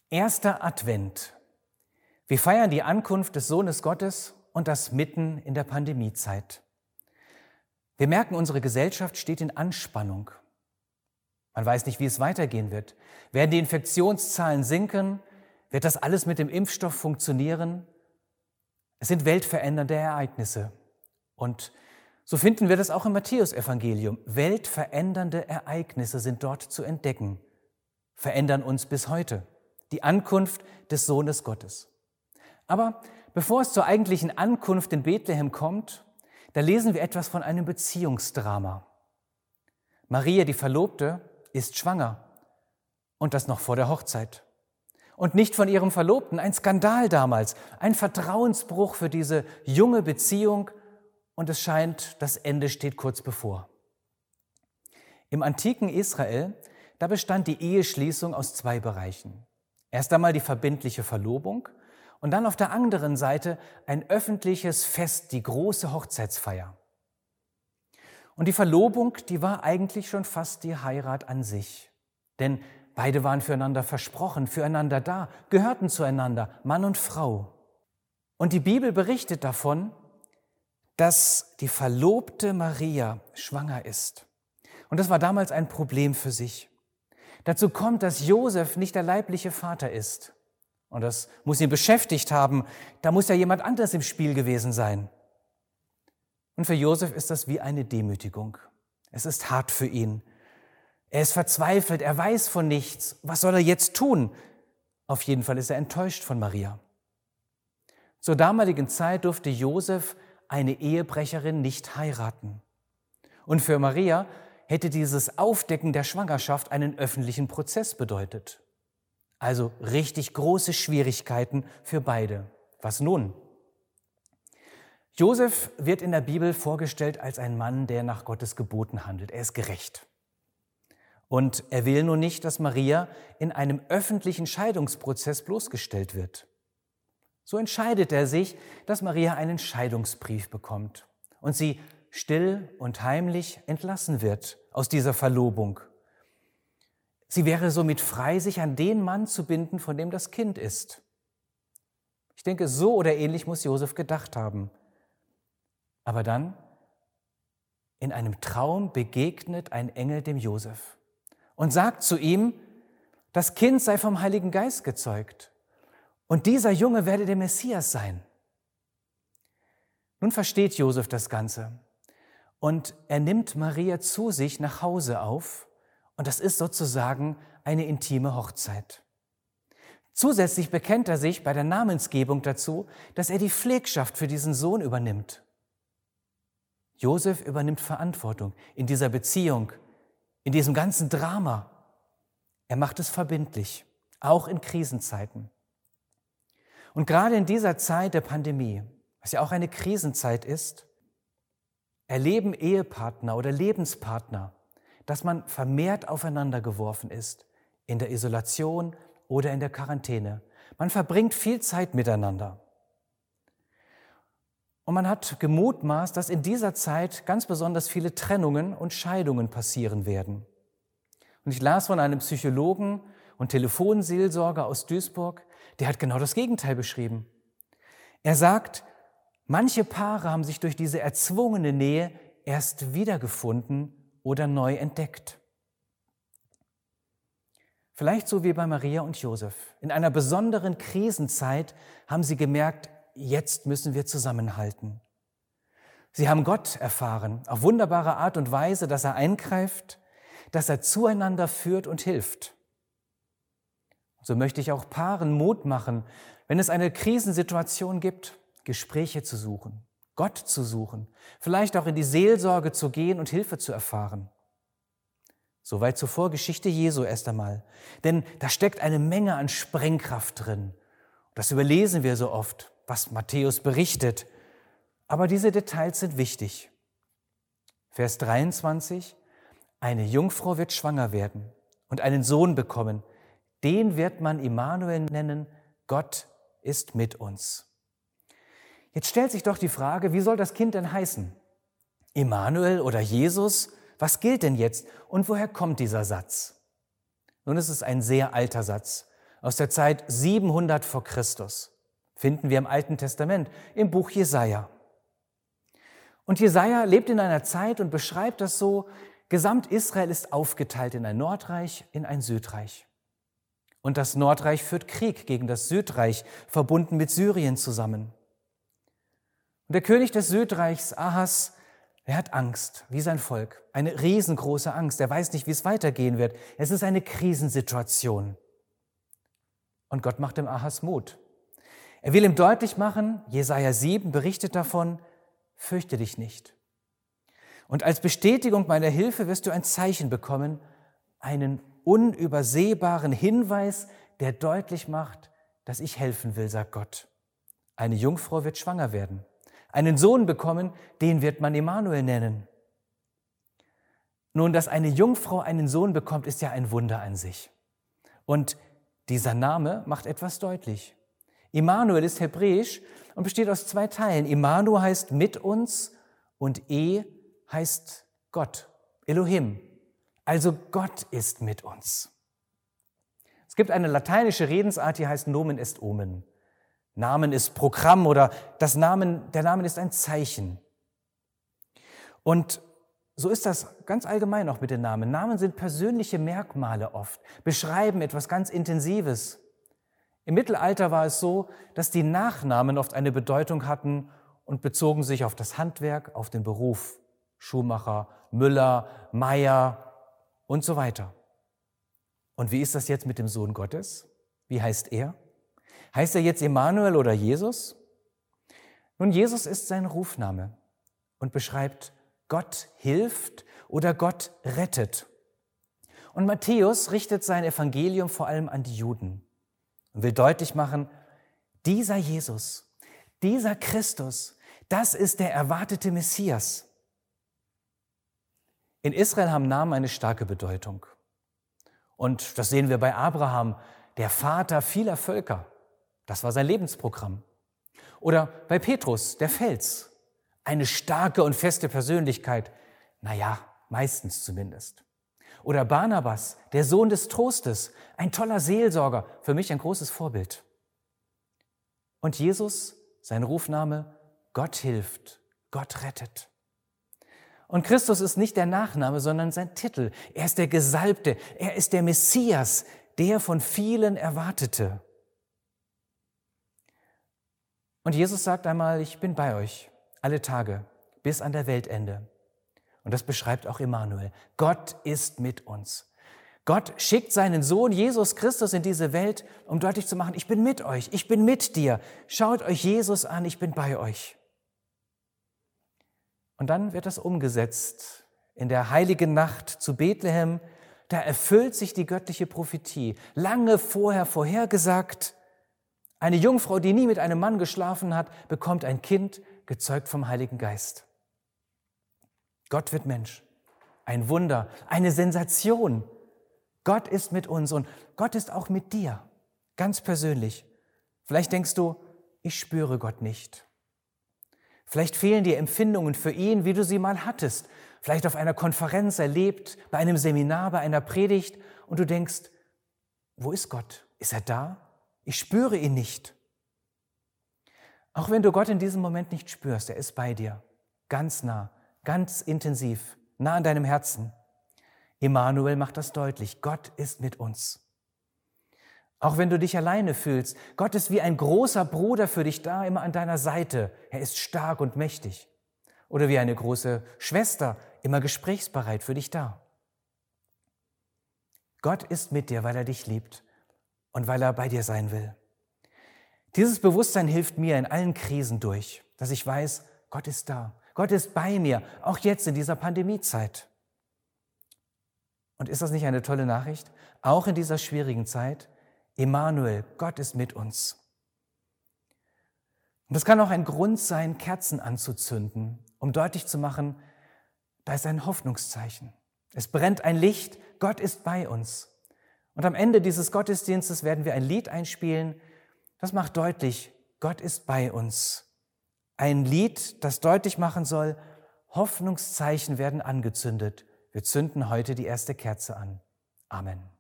Erster Advent. Wir feiern die Ankunft des Sohnes Gottes und das mitten in der Pandemiezeit. Wir merken, unsere Gesellschaft steht in Anspannung. Man weiß nicht, wie es weitergehen wird. Werden die Infektionszahlen sinken? Wird das alles mit dem Impfstoff funktionieren? Es sind weltverändernde Ereignisse. Und so finden wir das auch im Matthäusevangelium. Weltverändernde Ereignisse sind dort zu entdecken, verändern uns bis heute. Die Ankunft des Sohnes Gottes. Aber bevor es zur eigentlichen Ankunft in Bethlehem kommt, da lesen wir etwas von einem Beziehungsdrama. Maria, die Verlobte, ist schwanger und das noch vor der Hochzeit. Und nicht von ihrem Verlobten, ein Skandal damals, ein Vertrauensbruch für diese junge Beziehung und es scheint, das Ende steht kurz bevor. Im antiken Israel, da bestand die Eheschließung aus zwei Bereichen. Erst einmal die verbindliche Verlobung und dann auf der anderen Seite ein öffentliches Fest, die große Hochzeitsfeier. Und die Verlobung, die war eigentlich schon fast die Heirat an sich. Denn beide waren füreinander versprochen, füreinander da, gehörten zueinander, Mann und Frau. Und die Bibel berichtet davon, dass die verlobte Maria schwanger ist. Und das war damals ein Problem für sich. Dazu kommt, dass Josef nicht der leibliche Vater ist. Und das muss ihn beschäftigt haben. Da muss ja jemand anderes im Spiel gewesen sein. Und für Josef ist das wie eine Demütigung. Es ist hart für ihn. Er ist verzweifelt, er weiß von nichts. Was soll er jetzt tun? Auf jeden Fall ist er enttäuscht von Maria. Zur damaligen Zeit durfte Josef eine Ehebrecherin nicht heiraten. Und für Maria hätte dieses Aufdecken der Schwangerschaft einen öffentlichen Prozess bedeutet. Also richtig große Schwierigkeiten für beide. Was nun? Josef wird in der Bibel vorgestellt als ein Mann, der nach Gottes Geboten handelt. Er ist gerecht. Und er will nur nicht, dass Maria in einem öffentlichen Scheidungsprozess bloßgestellt wird. So entscheidet er sich, dass Maria einen Scheidungsbrief bekommt und sie still und heimlich entlassen wird aus dieser Verlobung. Sie wäre somit frei, sich an den Mann zu binden, von dem das Kind ist. Ich denke, so oder ähnlich muss Josef gedacht haben. Aber dann, in einem Traum, begegnet ein Engel dem Josef und sagt zu ihm, das Kind sei vom Heiligen Geist gezeugt und dieser Junge werde der Messias sein. Nun versteht Josef das Ganze. Und er nimmt Maria zu sich nach Hause auf und das ist sozusagen eine intime Hochzeit. Zusätzlich bekennt er sich bei der Namensgebung dazu, dass er die Pflegschaft für diesen Sohn übernimmt. Josef übernimmt Verantwortung in dieser Beziehung, in diesem ganzen Drama. Er macht es verbindlich, auch in Krisenzeiten. Und gerade in dieser Zeit der Pandemie, was ja auch eine Krisenzeit ist, erleben Ehepartner oder Lebenspartner, dass man vermehrt aufeinander geworfen ist, in der Isolation oder in der Quarantäne. Man verbringt viel Zeit miteinander. Und man hat gemutmaßt, dass in dieser Zeit ganz besonders viele Trennungen und Scheidungen passieren werden. Und ich las von einem Psychologen und Telefonseelsorger aus Duisburg, der hat genau das Gegenteil beschrieben. Er sagt, manche Paare haben sich durch diese erzwungene Nähe erst wiedergefunden oder neu entdeckt. Vielleicht so wie bei Maria und Josef. In einer besonderen Krisenzeit haben sie gemerkt, jetzt müssen wir zusammenhalten. Sie haben Gott erfahren, auf wunderbare Art und Weise, dass er eingreift, dass er zueinander führt und hilft. So möchte ich auch Paaren Mut machen, wenn es eine Krisensituation gibt, Gespräche zu suchen, Gott zu suchen, vielleicht auch in die Seelsorge zu gehen und Hilfe zu erfahren. Soweit zur Vorgeschichte Jesu erst einmal. Denn da steckt eine Menge an Sprengkraft drin. Das überlesen wir so oft, was Matthäus berichtet. Aber diese Details sind wichtig. Vers 23, eine Jungfrau wird schwanger werden und einen Sohn bekommen. Den wird man Immanuel nennen, Gott ist mit uns. Jetzt stellt sich doch die Frage, wie soll das Kind denn heißen? Immanuel oder Jesus? Was gilt denn jetzt und woher kommt dieser Satz? Nun, es ist ein sehr alter Satz, aus der Zeit 700 vor Christus. Finden wir im Alten Testament, im Buch Jesaja. Und Jesaja lebt in einer Zeit und beschreibt das so: Gesamt-Israel ist aufgeteilt in ein Nordreich, in ein Südreich. Und das Nordreich führt Krieg gegen das Südreich, verbunden mit Syrien zusammen. Und der König des Südreichs, Ahas, er hat Angst, wie sein Volk, eine riesengroße Angst. Er weiß nicht, wie es weitergehen wird. Es ist eine Krisensituation. Und Gott macht dem Ahas Mut. Er will ihm deutlich machen, Jesaja 7 berichtet davon: Fürchte dich nicht. Und als Bestätigung meiner Hilfe wirst du ein Zeichen bekommen, einen unübersehbaren Hinweis, der deutlich macht, dass ich helfen will, sagt Gott. Eine Jungfrau wird schwanger werden, einen Sohn bekommen, den wird man Immanuel nennen. Nun, dass eine Jungfrau einen Sohn bekommt, ist ja ein Wunder an sich. Und dieser Name macht etwas deutlich. Immanuel ist hebräisch und besteht aus 2 Teilen. Immanuel heißt mit uns und heißt Gott, Elohim. Also Gott ist mit uns. Es gibt eine lateinische Redensart, die heißt Nomen est Omen. Namen ist Programm oder der Name ist ein Zeichen. Und so ist das ganz allgemein auch mit den Namen. Namen sind persönliche Merkmale oft, beschreiben etwas ganz Intensives. Im Mittelalter war es so, dass die Nachnamen oft eine Bedeutung hatten und bezogen sich auf das Handwerk, auf den Beruf. Schuhmacher, Müller, Meier und so weiter. Und wie ist das jetzt mit dem Sohn Gottes? Wie heißt er? Heißt er jetzt Immanuel oder Jesus? Nun, Jesus ist sein Rufname und beschreibt: Gott hilft oder Gott rettet. Und Matthäus richtet sein Evangelium vor allem an die Juden und will deutlich machen, dieser Jesus, dieser Christus, das ist der erwartete Messias. In Israel haben Namen eine starke Bedeutung. Und das sehen wir bei Abraham, der Vater vieler Völker. Das war sein Lebensprogramm. Oder bei Petrus, der Fels. Eine starke und feste Persönlichkeit. Naja, meistens zumindest. Oder Barnabas, der Sohn des Trostes. Ein toller Seelsorger, für mich ein großes Vorbild. Und Jesus, sein Rufname: Gott hilft, Gott rettet. Und Christus ist nicht der Nachname, sondern sein Titel. Er ist der Gesalbte, er ist der Messias, der von vielen Erwartete. Und Jesus sagt einmal: Ich bin bei euch alle Tage bis an der Weltende. Und das beschreibt auch Immanuel. Gott ist mit uns. Gott schickt seinen Sohn Jesus Christus in diese Welt, um deutlich zu machen: Ich bin mit euch, ich bin mit dir. Schaut euch Jesus an, ich bin bei euch. Und dann wird das umgesetzt in der heiligen Nacht zu Bethlehem. Da erfüllt sich die göttliche Prophetie. Lange vorher vorhergesagt: Eine Jungfrau, die nie mit einem Mann geschlafen hat, bekommt ein Kind, gezeugt vom Heiligen Geist. Gott wird Mensch. Ein Wunder, eine Sensation. Gott ist mit uns und Gott ist auch mit dir, ganz persönlich. Vielleicht denkst du: Ich spüre Gott nicht. Vielleicht fehlen dir Empfindungen für ihn, wie du sie mal hattest. Vielleicht auf einer Konferenz erlebt, bei einem Seminar, bei einer Predigt. Und du denkst: Wo ist Gott? Ist er da? Ich spüre ihn nicht. Auch wenn du Gott in diesem Moment nicht spürst, er ist bei dir. Ganz nah, ganz intensiv, nah an deinem Herzen. Immanuel macht das deutlich. Gott ist mit uns. Auch wenn du dich alleine fühlst, Gott ist wie ein großer Bruder für dich da, immer an deiner Seite. Er ist stark und mächtig. Oder wie eine große Schwester, immer gesprächsbereit für dich da. Gott ist mit dir, weil er dich liebt und weil er bei dir sein will. Dieses Bewusstsein hilft mir in allen Krisen durch, dass ich weiß, Gott ist da. Gott ist bei mir, auch jetzt in dieser Pandemiezeit. Und ist das nicht eine tolle Nachricht? Auch in dieser schwierigen Zeit: Immanuel, Gott ist mit uns. Und das kann auch ein Grund sein, Kerzen anzuzünden, um deutlich zu machen, da ist ein Hoffnungszeichen. Es brennt ein Licht, Gott ist bei uns. Und am Ende dieses Gottesdienstes werden wir ein Lied einspielen, das macht deutlich, Gott ist bei uns. Ein Lied, das deutlich machen soll, Hoffnungszeichen werden angezündet. Wir zünden heute die erste Kerze an. Amen.